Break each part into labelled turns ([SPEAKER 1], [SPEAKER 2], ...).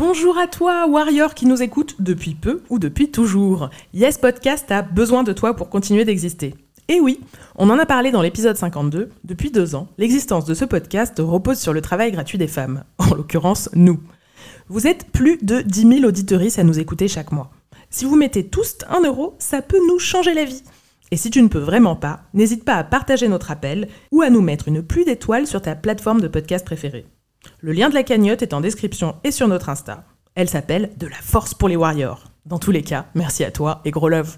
[SPEAKER 1] Bonjour à toi, Warrior qui nous écoute depuis peu ou depuis toujours. Yes Podcast a besoin de toi pour continuer d'exister. Et oui, on en a parlé dans l'épisode 52, depuis 2 ans, l'existence de ce podcast repose sur le travail gratuit des femmes, en l'occurrence nous. Vous êtes plus de 10 000 auditeuristes à nous écouter chaque mois. Si vous mettez tous 1 euro, ça peut nous changer la vie. Et si tu ne peux vraiment pas, n'hésite pas à partager notre appel ou à nous mettre une pluie d'étoiles sur ta plateforme de podcast préférée. Le lien de la cagnotte est en description et sur notre Insta. Elle s'appelle « De la force pour les warriors ». Dans tous les cas, merci à toi et gros love.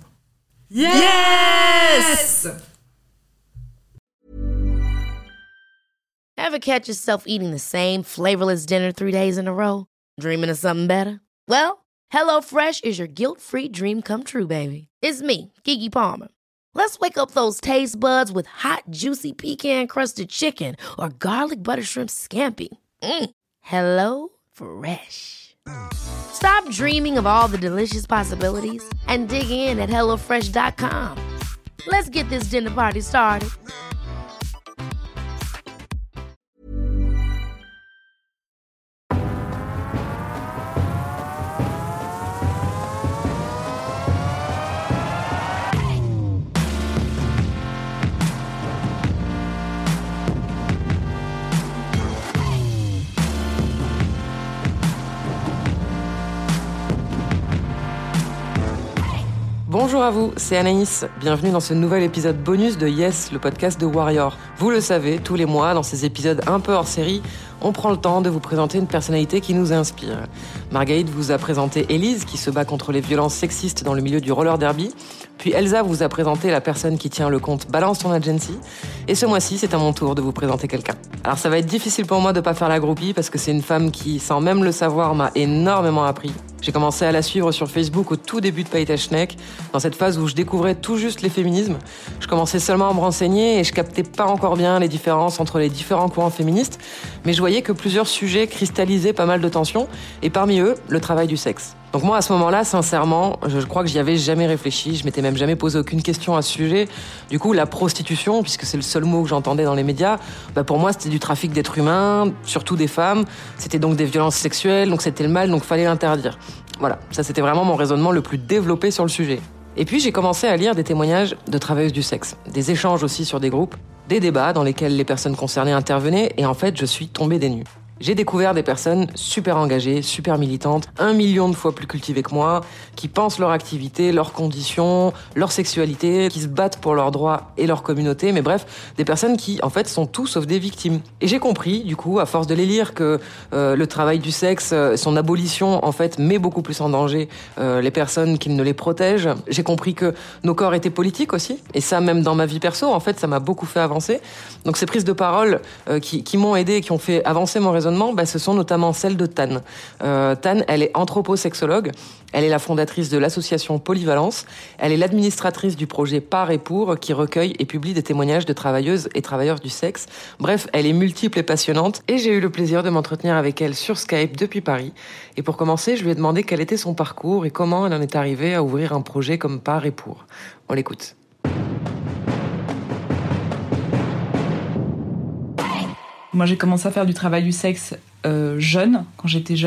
[SPEAKER 1] Yes!
[SPEAKER 2] Ever catch yourself eating the same flavorless dinner 3 days in a row? Dreaming of something better? Well, HelloFresh is your guilt-free dream come true, baby. It's me, Keke Palmer. Let's wake up those taste buds with hot, juicy pecan-crusted chicken or garlic butter shrimp scampi. Hello Fresh. Stop dreaming of all the delicious possibilities and dig in at HelloFresh.com. Let's get this dinner party started.
[SPEAKER 3] Bonjour à vous, c'est Anaïs. Bienvenue dans ce nouvel épisode bonus de Yes, le podcast de Warrior. Vous le savez, tous les mois, dans ces épisodes un peu hors série, on prend le temps de vous présenter une personnalité qui nous inspire. Margaïde vous a présenté Élise, qui se bat contre les violences sexistes dans le milieu du roller derby. Puis Elsa vous a présenté la personne qui tient le compte Balance ton Agency. Et ce mois-ci, c'est à mon tour de vous présenter quelqu'un. Alors ça va être difficile pour moi de pas faire la groupie, parce que c'est une femme qui, sans même le savoir, m'a énormément appris. J'ai commencé à la suivre sur Facebook au tout début de Paytechnek, dans cette phase où je découvrais tout juste les féminismes. Je commençais seulement à me renseigner et je captais pas encore bien les différences entre les différents courants féministes, mais je voyais que plusieurs sujets cristallisaient pas mal de tensions, et parmi eux, le travail du sexe. Donc moi, à ce moment-là, sincèrement, je crois que j'y avais jamais réfléchi, je m'étais même jamais posé aucune question à ce sujet. Du coup, la prostitution, puisque c'est le seul mot que j'entendais dans les médias, pour moi, c'était du trafic d'êtres humains, surtout des femmes. C'était donc des violences sexuelles, donc c'était le mal, donc fallait l'interdire. Voilà, ça c'était vraiment mon raisonnement le plus développé sur le sujet. Et puis j'ai commencé à lire des témoignages de travailleuses du sexe, des échanges aussi sur des groupes, des débats dans lesquels les personnes concernées intervenaient, et en fait, je suis tombée des nues. J'ai découvert des personnes super engagées, super militantes, 1 million de fois plus cultivées que moi, qui pensent leur activité, leurs conditions, leur sexualité, qui se battent pour leurs droits et leur communauté, mais bref, des personnes qui, en fait, sont tout sauf des victimes. Et j'ai compris, du coup, à force de les lire, que le travail du sexe, son abolition, en fait, met beaucoup plus en danger les personnes qui ne les protègent. J'ai compris que nos corps étaient politiques aussi, et ça, même dans ma vie perso, en fait, ça m'a beaucoup fait avancer. Donc ces prises de parole qui m'ont aidé, qui ont fait avancer mon raisonnement, ce sont notamment celles de Tan. Tan, elle est anthroposexologue, elle est la fondatrice de l'association Polyvalence, elle est l'administratrice du projet Par et Pour, qui recueille et publie des témoignages de travailleuses et travailleurs du sexe. Bref, elle est multiple et passionnante, et j'ai eu le plaisir de m'entretenir avec elle sur Skype depuis Paris. Et pour commencer, je lui ai demandé quel était son parcours et comment elle en est arrivée à ouvrir un projet comme Par et Pour. On l'écoute.
[SPEAKER 4] Moi, j'ai commencé à faire du travail du sexe jeune, quand j'étais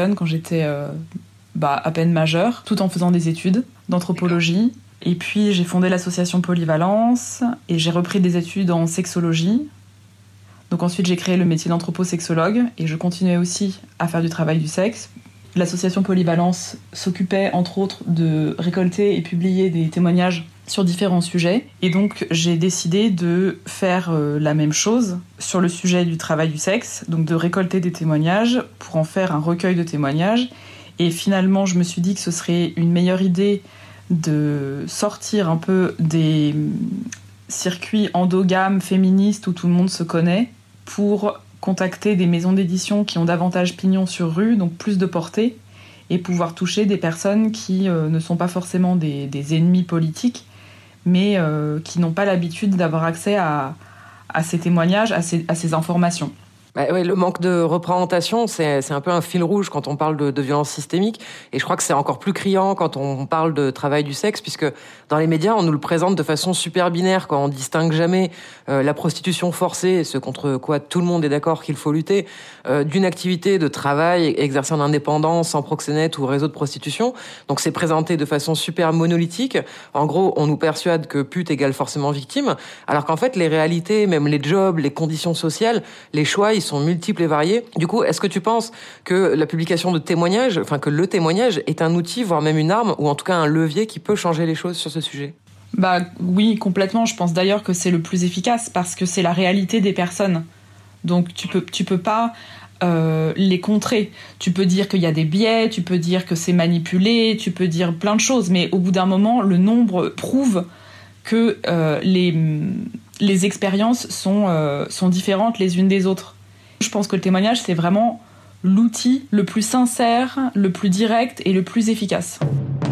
[SPEAKER 4] à peine majeure, tout en faisant des études d'anthropologie. Et puis, j'ai fondé l'association Polyvalence et j'ai repris des études en sexologie. Donc ensuite, j'ai créé le métier d'anthroposexologue et je continuais aussi à faire du travail du sexe. L'association Polyvalence s'occupait, entre autres, de récolter et publier des témoignages sur différents sujets. Et donc, j'ai décidé de faire la même chose sur le sujet du travail du sexe, donc de récolter des témoignages pour en faire un recueil de témoignages. Et finalement, je me suis dit que ce serait une meilleure idée de sortir un peu des circuits endogames féministes où tout le monde se connaît pour contacter des maisons d'édition qui ont davantage pignon sur rue, donc plus de portée, et pouvoir toucher des personnes qui ne sont pas forcément des ennemis politiques, mais qui n'ont pas l'habitude d'avoir accès à ces témoignages, à ces informations.
[SPEAKER 3] Ouais, le manque de représentation, c'est un peu un fil rouge quand on parle de violence systémique. Et je crois que c'est encore plus criant quand on parle de travail du sexe, puisque dans les médias, on nous le présente de façon super binaire, quand on distingue jamais la prostitution forcée, ce contre quoi tout le monde est d'accord qu'il faut lutter, d'une activité de travail exercée en indépendance, sans proxénète ou réseau de prostitution. Donc c'est présenté de façon super monolithique. En gros, on nous persuade que pute égale forcément victime, alors qu'en fait, les réalités, même les jobs, les conditions sociales, les choix, ils sont multiples et variés. Du coup, est-ce que tu penses que la publication de témoignages, que le témoignage est un outil, voire même une arme, ou en tout cas un levier qui peut changer les choses sur ce sujet ?
[SPEAKER 4] Oui, complètement. Je pense d'ailleurs que c'est le plus efficace parce que c'est la réalité des personnes. Donc tu peux pas les contrer. Tu peux dire qu'il y a des biais, tu peux dire que c'est manipulé, tu peux dire plein de choses, mais au bout d'un moment, le nombre prouve que les expériences sont différentes les unes des autres. Je pense que le témoignage, c'est vraiment l'outil le plus sincère, le plus direct et le plus efficace.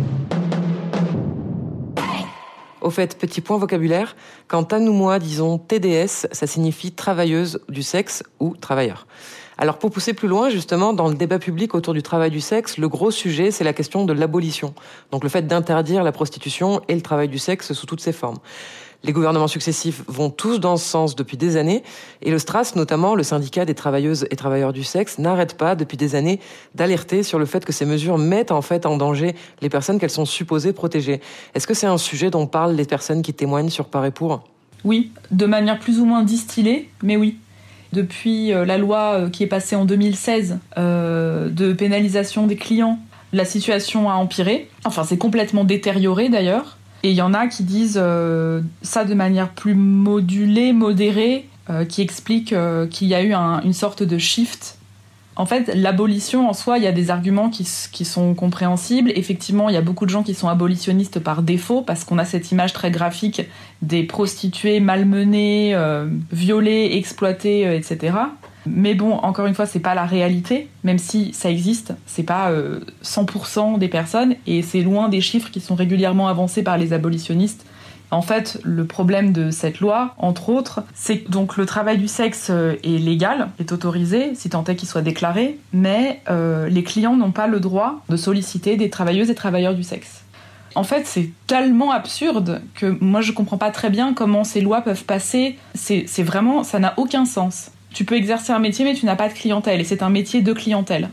[SPEAKER 3] Au fait, petit point vocabulaire, quand Anne ou moi disons TDS, ça signifie travailleuse du sexe ou travailleur. Alors pour pousser plus loin, justement, dans le débat public autour du travail du sexe, le gros sujet, c'est la question de l'abolition. Donc le fait d'interdire la prostitution et le travail du sexe sous toutes ses formes. Les gouvernements successifs vont tous dans ce sens depuis des années, et le STRAS, notamment le syndicat des travailleuses et travailleurs du sexe, n'arrête pas depuis des années d'alerter sur le fait que ces mesures mettent en fait en danger les personnes qu'elles sont supposées protéger. Est-ce que c'est un sujet dont parlent les personnes qui témoignent sur Par et Pour ?
[SPEAKER 4] Oui, de manière plus ou moins distillée, mais oui. Depuis la loi qui est passée en 2016 de pénalisation des clients, la situation a empiré. Enfin, c'est complètement détérioré d'ailleurs. Et il y en a qui disent ça de manière plus modulée, modérée, qui explique qu'il y a eu une sorte de shift. En fait, l'abolition en soi, il y a des arguments qui sont compréhensibles. Effectivement, il y a beaucoup de gens qui sont abolitionnistes par défaut, parce qu'on a cette image très graphique des prostituées malmenées, violées, exploitées, etc. Mais bon, encore une fois, c'est pas la réalité, même si ça existe, c'est pas 100% des personnes, et c'est loin des chiffres qui sont régulièrement avancés par les abolitionnistes. En fait, le problème de cette loi, entre autres, c'est que donc le travail du sexe est légal, est autorisé, si tant est qu'il soit déclaré, mais les clients n'ont pas le droit de solliciter des travailleuses et travailleurs du sexe. En fait, c'est tellement absurde que moi, je comprends pas très bien comment ces lois peuvent passer. C'est vraiment, ça n'a aucun sens. Tu peux exercer un métier, mais tu n'as pas de clientèle, et c'est un métier de clientèle.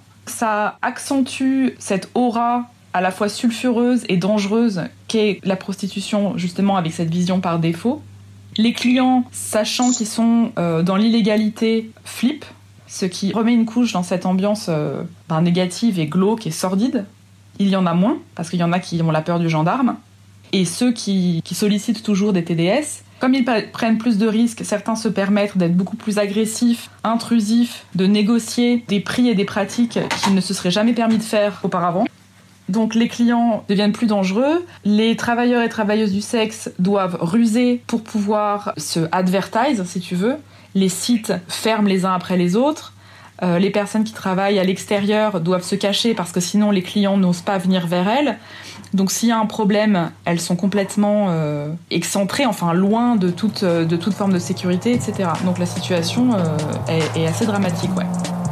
[SPEAKER 4] Ça accentue cette aura à la fois sulfureuse et dangereuse qu'est la prostitution, justement, avec cette vision par défaut. Les clients, sachant qu'ils sont dans l'illégalité, flippent, ce qui remet une couche dans cette ambiance négative et glauque et sordide. Il y en a moins, parce qu'il y en a qui ont la peur du gendarme. Et ceux qui sollicitent toujours des TDS, comme ils prennent plus de risques, certains se permettent d'être beaucoup plus agressifs, intrusifs, de négocier des prix et des pratiques qu'ils ne se seraient jamais permis de faire auparavant. Donc les clients deviennent plus dangereux, les travailleurs et travailleuses du sexe doivent ruser pour pouvoir se advertise, si tu veux. Les sites ferment les uns après les autres. Les personnes qui travaillent à l'extérieur doivent se cacher parce que sinon les clients n'osent pas venir vers elles. Donc s'il y a un problème, elles sont complètement excentrées, enfin loin de toute forme de sécurité, etc. Donc la situation est assez dramatique, ouais.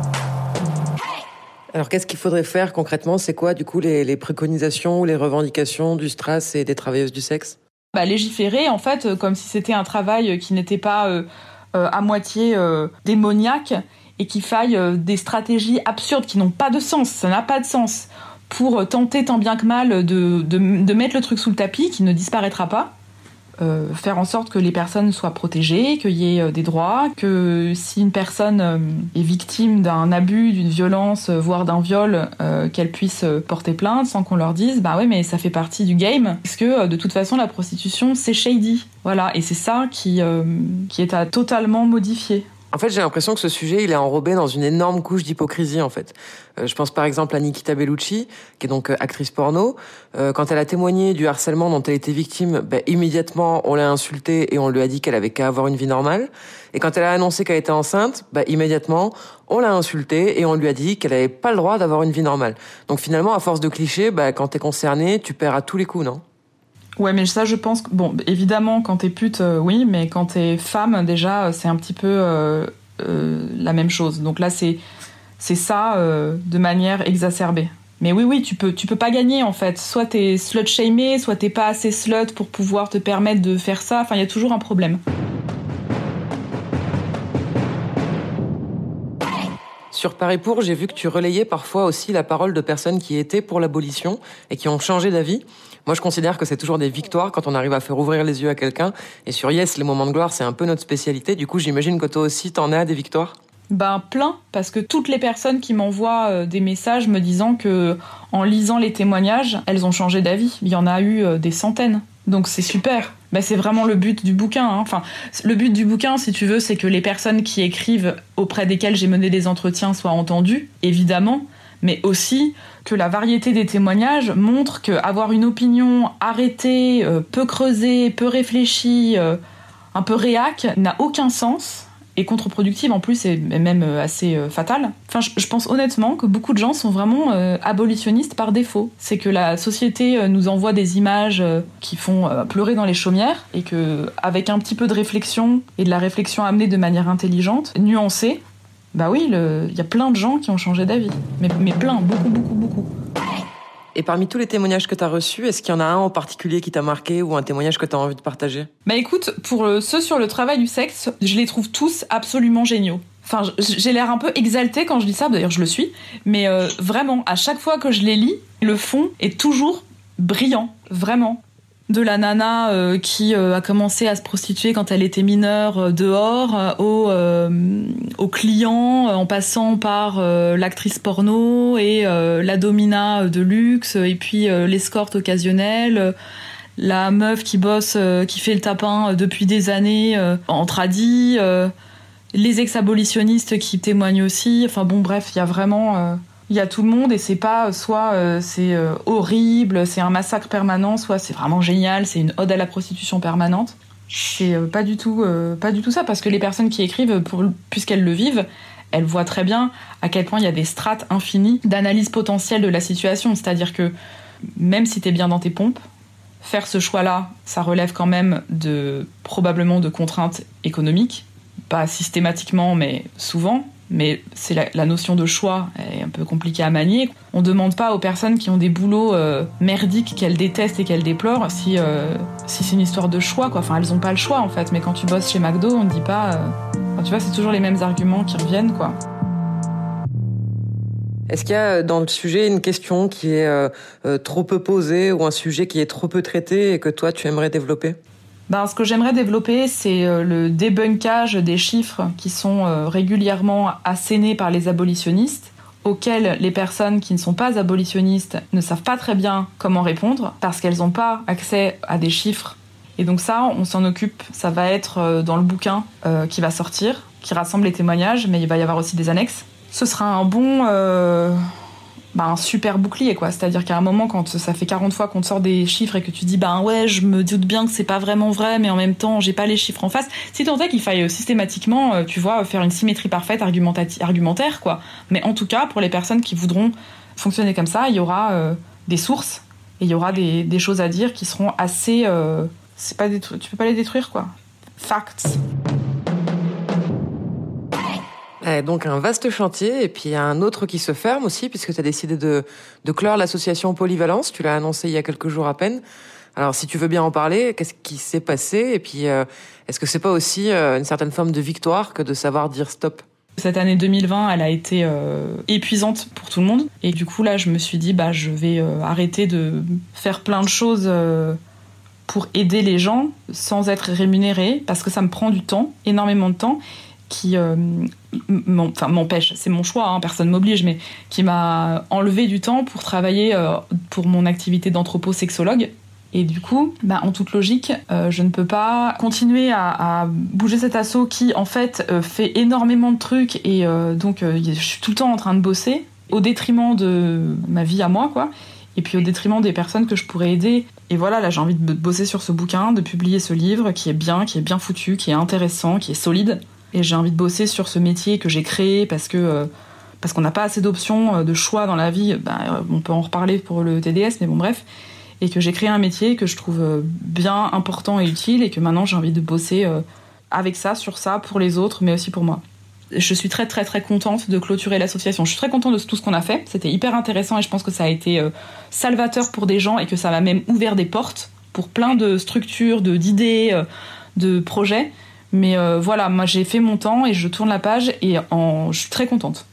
[SPEAKER 3] Alors qu'est-ce qu'il faudrait faire concrètement ? C'est quoi du coup les préconisations ou les revendications du STRAS et des travailleuses du sexe ?
[SPEAKER 4] Légiférer en fait comme si c'était un travail qui n'était pas à moitié démoniaque, et qu'il faille des stratégies absurdes qui n'ont pas de sens, ça n'a pas de sens, pour tenter tant bien que mal de mettre le truc sous le tapis, qui ne disparaîtra pas, faire en sorte que les personnes soient protégées, qu'il y ait des droits, que si une personne est victime d'un abus, d'une violence, voire d'un viol, qu'elle puisse porter plainte sans qu'on leur dise « bah ouais mais ça fait partie du game », parce que de toute façon la prostitution c'est shady. Voilà, et c'est ça qui est à totalement modifier.
[SPEAKER 3] En fait, j'ai l'impression que ce sujet, il est enrobé dans une énorme couche d'hypocrisie, en fait. Je pense par exemple à Nikita Bellucci, qui est donc actrice porno. Quand elle a témoigné du harcèlement dont elle était victime, immédiatement, on l'a insultée et on lui a dit qu'elle avait qu'à avoir une vie normale. Et quand elle a annoncé qu'elle était enceinte, immédiatement, on l'a insultée et on lui a dit qu'elle avait pas le droit d'avoir une vie normale. Donc finalement, à force de clichés, quand t'es concerné, tu perds à tous les coups, non ?
[SPEAKER 4] Ouais, mais ça, je pense que, bon, évidemment, quand t'es pute, oui, mais quand t'es femme, déjà, c'est un petit peu la même chose. Donc là, c'est ça de manière exacerbée. Mais oui, tu peux pas gagner en fait. Soit t'es slut-shamé, soit t'es pas assez slut pour pouvoir te permettre de faire ça. Enfin, il y a toujours un problème.
[SPEAKER 3] Sur Paris Pour, j'ai vu que tu relayais parfois aussi la parole de personnes qui étaient pour l'abolition et qui ont changé d'avis. Moi, je considère que c'est toujours des victoires quand on arrive à faire ouvrir les yeux à quelqu'un. Et sur Yes, les moments de gloire, c'est un peu notre spécialité. Du coup, j'imagine que toi aussi, t'en as des victoires.
[SPEAKER 4] Plein, parce que toutes les personnes qui m'envoient des messages me disant que, en lisant les témoignages, elles ont changé d'avis. Il y en a eu des centaines. Donc c'est super. C'est vraiment le but du bouquin. Enfin, le but du bouquin, si tu veux, c'est que les personnes qui écrivent auprès desquelles j'ai mené des entretiens soient entendues, évidemment, mais aussi que la variété des témoignages montre qu'avoir une opinion arrêtée, peu creusée, peu réfléchie, un peu réac, n'a aucun sens. Et contre-productive en plus, et même assez fatale. Enfin, je pense honnêtement que beaucoup de gens sont vraiment abolitionnistes par défaut. C'est que la société nous envoie des images qui font pleurer dans les chaumières, et que avec un petit peu de réflexion, et de la réflexion amenée de manière intelligente, nuancée, oui, y a plein de gens qui ont changé d'avis. Mais plein, beaucoup.
[SPEAKER 3] Et parmi tous les témoignages que tu as reçus, est-ce qu'il y en a un en particulier qui t'a marqué ou un témoignage que tu as envie de partager ?
[SPEAKER 4] Écoute, pour ceux sur le travail du sexe, je les trouve tous absolument géniaux. Enfin, j'ai l'air un peu exaltée quand je dis ça, d'ailleurs je le suis, mais vraiment, à chaque fois que je les lis, le fond est toujours brillant, vraiment. De la nana qui a commencé à se prostituer quand elle était mineure dehors, aux clients, en passant par l'actrice porno et la domina de luxe, et puis l'escorte occasionnelle, la meuf qui bosse, qui fait le tapin depuis des années en tradi, les ex-abolitionnistes qui témoignent aussi. Enfin bon, bref, il y a vraiment... Il y a tout le monde, et c'est pas soit c'est horrible, c'est un massacre permanent, soit c'est vraiment génial, c'est une ode à la prostitution permanente. C'est pas du tout ça, parce que les personnes qui écrivent, puisqu'elles le vivent, elles voient très bien à quel point il y a des strates infinies d'analyse potentielle de la situation. C'est-à-dire que même si t'es bien dans tes pompes, faire ce choix-là, ça relève quand même probablement de contraintes économiques, pas systématiquement, mais souvent. Mais c'est la notion de choix est un peu compliquée à manier. On demande pas aux personnes qui ont des boulots merdiques qu'elles détestent et qu'elles déplorent si c'est une histoire de choix, quoi. Enfin, elles ont pas le choix en fait. Mais quand tu bosses chez McDo, on ne dit pas. Tu vois, c'est toujours les mêmes arguments qui reviennent, quoi.
[SPEAKER 3] Est-ce qu'il y a dans le sujet une question qui est trop peu posée ou un sujet qui est trop peu traité et que toi tu aimerais développer ?
[SPEAKER 4] Ce que j'aimerais développer, c'est le débunkage des chiffres qui sont régulièrement assénés par les abolitionnistes, auxquels les personnes qui ne sont pas abolitionnistes ne savent pas très bien comment répondre, parce qu'elles n'ont pas accès à des chiffres. Et donc ça, on s'en occupe. Ça va être dans le bouquin qui va sortir, qui rassemble les témoignages, mais il va y avoir aussi des annexes. Ce sera un bon... un super bouclier, quoi. C'est-à-dire qu'à un moment, quand ça fait 40 fois qu'on te sort des chiffres et que tu dis ouais, je me doute bien que c'est pas vraiment vrai, mais en même temps j'ai pas les chiffres en face, si tant est qu'il faille systématiquement tu vois, faire une symétrie parfaite argumentaire, quoi. Mais en tout cas, pour les personnes qui voudront fonctionner comme ça, il y aura des sources et il y aura des choses à dire qui seront assez tu peux pas les détruire, quoi. Facts.
[SPEAKER 3] Donc un vaste chantier, et puis il y a un autre qui se ferme aussi, puisque tu as décidé de clore l'association Polyvalence. Tu l'as annoncé il y a quelques jours à peine. Alors si tu veux bien en parler, qu'est-ce qui s'est passé ? Et puis est-ce que c'est pas aussi une certaine forme de victoire que de savoir dire stop ?
[SPEAKER 4] Cette année 2020, elle a été épuisante pour tout le monde. Et du coup, là, je me suis dit, je vais arrêter de faire plein de choses pour aider les gens sans être rémunérée, parce que ça me prend du temps, énormément de temps, qui m'empêche, c'est mon choix, personne m'oblige, mais qui m'a enlevé du temps pour travailler pour mon activité d'anthroposexologue. Et du coup, en toute logique, je ne peux pas continuer à bouger cet asso qui, en fait, fait énormément de trucs, et donc je suis tout le temps en train de bosser, au détriment de ma vie à moi, quoi, et puis au détriment des personnes que je pourrais aider. Et voilà, là, j'ai envie de bosser sur ce bouquin, de publier ce livre qui est bien foutu, qui est intéressant, qui est solide. Et j'ai envie de bosser sur ce métier que j'ai créé parce qu'on n'a pas assez d'options, de choix dans la vie. On peut en reparler pour le TDS, mais bon, bref. Et que j'ai créé un métier que je trouve bien important et utile, et que maintenant j'ai envie de bosser avec ça, sur ça, pour les autres, mais aussi pour moi. je suis très très très contente de clôturer l'association. Je suis très contente de tout ce qu'on a fait. C'était hyper intéressant et je pense que ça a été salvateur pour des gens et que ça m'a même ouvert des portes pour plein de structures, d'idées, de projets. Mais voilà, moi j'ai fait mon temps et je tourne la page et je suis très contente.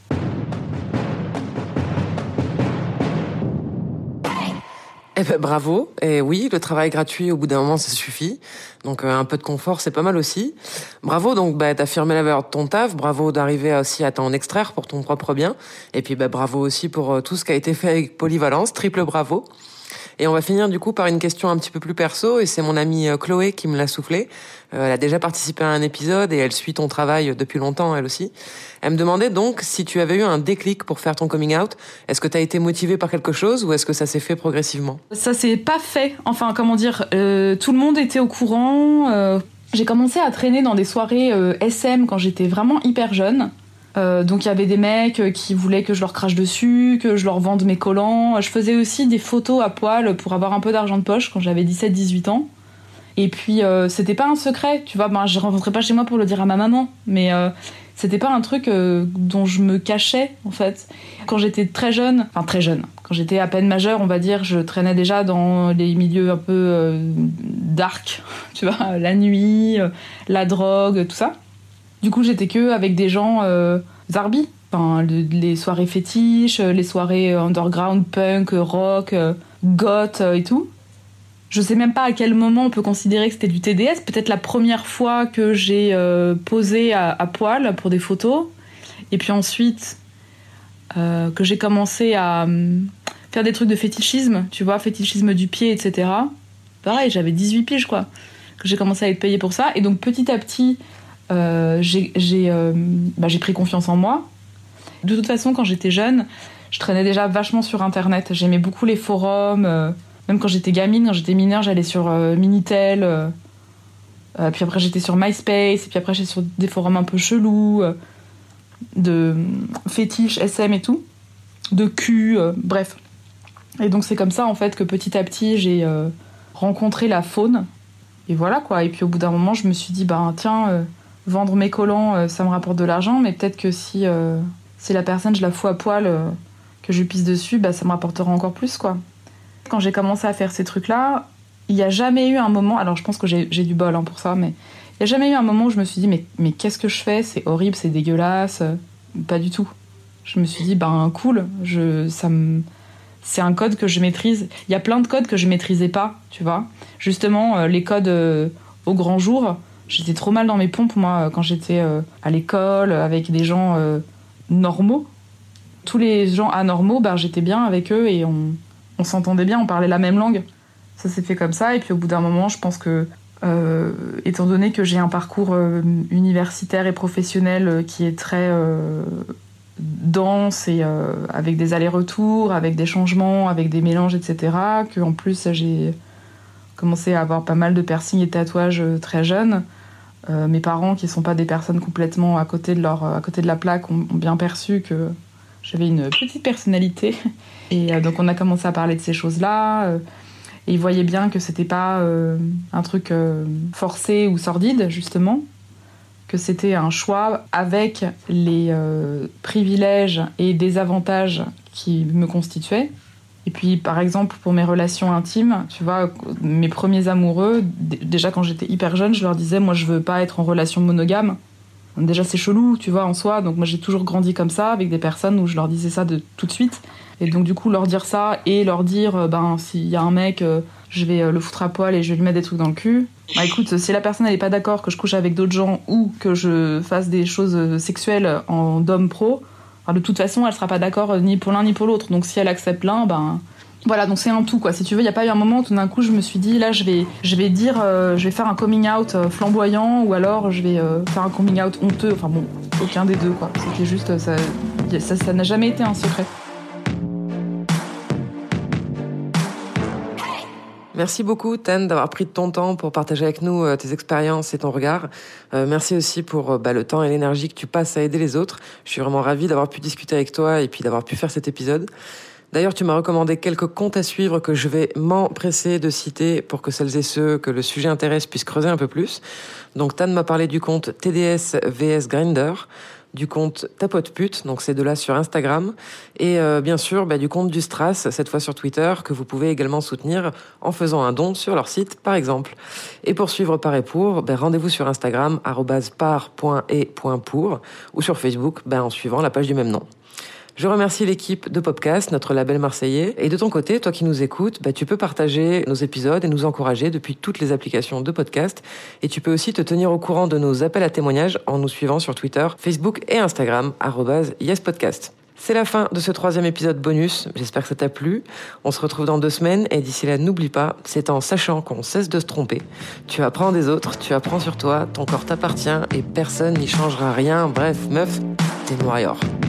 [SPEAKER 3] Eh ben bravo, et oui, le travail gratuit au bout d'un moment ça suffit, donc un peu de confort c'est pas mal aussi. Bravo, donc d'affirmer la valeur de ton taf, bravo d'arriver aussi à t'en extraire pour ton propre bien, et puis bravo aussi pour tout ce qui a été fait avec Polyvalence, triple bravo. Et on va finir du coup par une question un petit peu plus perso, et c'est mon amie Chloé qui me l'a soufflé. Elle a déjà participé à un épisode et elle suit ton travail depuis longtemps elle aussi. Elle me demandait donc si tu avais eu un déclic pour faire ton coming out. Est-ce que tu as été motivée par quelque chose ou est-ce que ça s'est fait progressivement ?
[SPEAKER 4] Ça s'est pas fait, enfin comment dire, tout le monde était au courant. J'ai commencé à traîner dans des soirées SM quand j'étais vraiment hyper jeune. Donc il y avait des mecs qui voulaient que je leur crache dessus, que je leur vende mes collants. Je faisais aussi des photos à poil pour avoir un peu d'argent de poche quand j'avais 17-18 ans. Et puis c'était pas un secret, tu vois, je rentrais pas chez moi pour le dire à ma maman, mais c'était pas un truc dont je me cachais en fait. Quand j'étais très jeune, quand j'étais à peine majeure, on va dire, je traînais déjà dans les milieux un peu dark, tu vois, la nuit, la drogue, tout ça. Du coup, j'étais que avec des gens zarbi. Enfin, les soirées fétiches, les soirées underground, punk, rock, goth et tout. Je sais même pas à quel moment on peut considérer que c'était du TDS. Peut-être la première fois que j'ai posé à poil pour des photos. Et puis ensuite, que j'ai commencé à faire des trucs de fétichisme, tu vois, fétichisme du pied, etc. Pareil, j'avais 18 piges, quoi. Que j'ai commencé à être payée pour ça. Et donc, petit à petit... j'ai pris confiance en moi. De toute façon, quand j'étais jeune, je traînais déjà vachement sur Internet. J'aimais beaucoup les forums. Même quand j'étais gamine, quand j'étais mineure, j'allais sur Minitel. Puis après, j'étais sur MySpace. Et puis après, j'étais sur des forums un peu chelous. De fétiches, SM et tout. De cul, bref. Et donc, c'est comme ça, en fait, que petit à petit, j'ai rencontré la faune. Et voilà, quoi. Et puis, au bout d'un moment, je me suis dit, tiens... vendre mes collants, ça me rapporte de l'argent, mais peut-être que si la personne, je la fous à poil, que je pisse dessus, ça me rapportera encore plus, quoi. Quand j'ai commencé à faire ces trucs-là, il n'y a jamais eu un moment... Alors, je pense que j'ai du bol pour ça, mais il n'y a jamais eu un moment où je me suis dit mais qu'est-ce que je fais ? C'est horrible, c'est dégueulasse. Pas du tout. Je me suis dit, cool, c'est un code que je maîtrise. Il y a plein de codes que je maîtrisais pas, tu vois. Justement, les codes au grand jour... J'étais trop mal dans mes pompes, moi, quand j'étais à l'école, avec des gens normaux. Tous les gens anormaux, j'étais bien avec eux et on s'entendait bien, on parlait la même langue. Ça s'est fait comme ça, et puis au bout d'un moment, je pense que, étant donné que j'ai un parcours universitaire et professionnel qui est très dense et avec des allers-retours, avec des changements, avec des mélanges, etc., qu'en plus, j'ai commencé à avoir pas mal de piercings et tatouages très jeunes. Mes parents, qui ne sont pas des personnes complètement à côté de la plaque, ont bien perçu que j'avais une petite personnalité. Et donc on a commencé à parler de ces choses-là. Et ils voyaient bien que c'était pas un truc forcé ou sordide, justement. Que c'était un choix avec les privilèges et désavantages qui me constituaient. Et puis, par exemple, pour mes relations intimes, tu vois, mes premiers amoureux, déjà quand j'étais hyper jeune, je leur disais, moi, je veux pas être en relation monogame. Déjà, c'est chelou, tu vois, en soi. Donc, moi, j'ai toujours grandi comme ça, avec des personnes où je leur disais ça tout de suite. Et donc, du coup, leur dire ça et leur dire, s'il y a un mec, je vais le foutre à poil et je vais lui mettre des trucs dans le cul. Écoute, si la personne, elle est pas d'accord que je couche avec d'autres gens ou que je fasse des choses sexuelles en d'homme pro... de toute façon, elle sera pas d'accord ni pour l'un ni pour l'autre. Donc si elle accepte l'un, voilà, donc c'est un tout, quoi. Si tu veux, il y a pas eu un moment où tout d'un coup je me suis dit là je vais faire un coming out flamboyant ou alors je vais faire un coming out honteux. Enfin bon, aucun des deux, quoi. C'était juste ça n'a jamais été un secret.
[SPEAKER 3] Merci beaucoup, Tan, d'avoir pris de ton temps pour partager avec nous tes expériences et ton regard. Merci aussi pour le temps et l'énergie que tu passes à aider les autres. Je suis vraiment ravie d'avoir pu discuter avec toi et puis d'avoir pu faire cet épisode. D'ailleurs, tu m'as recommandé quelques comptes à suivre que je vais m'empresser de citer pour que celles et ceux que le sujet intéresse puissent creuser un peu plus. Donc, Tan m'a parlé du compte TDS vs Grindr. du compte tapotepute, donc c'est de là sur Instagram, et bien sûr du compte du Stras, cette fois sur Twitter, que vous pouvez également soutenir en faisant un don sur leur site par exemple. Et pour suivre Par et Pour, rendez-vous sur Instagram @par.et.pour ou sur Facebook en suivant la page du même nom. Je remercie l'équipe de Popcast, notre label marseillais. Et de ton côté, toi qui nous écoutes, tu peux partager nos épisodes et nous encourager depuis toutes les applications de podcast. Et tu peux aussi te tenir au courant de nos appels à témoignages en nous suivant sur Twitter, Facebook et Instagram @yespodcast. C'est la fin de ce 3e épisode bonus. J'espère que ça t'a plu. On se retrouve dans 2 semaines et d'ici là, n'oublie pas, c'est en sachant qu'on cesse de se tromper. Tu apprends des autres, tu apprends sur toi, ton corps t'appartient et personne n'y changera rien. Bref, meuf, t'es une warrior.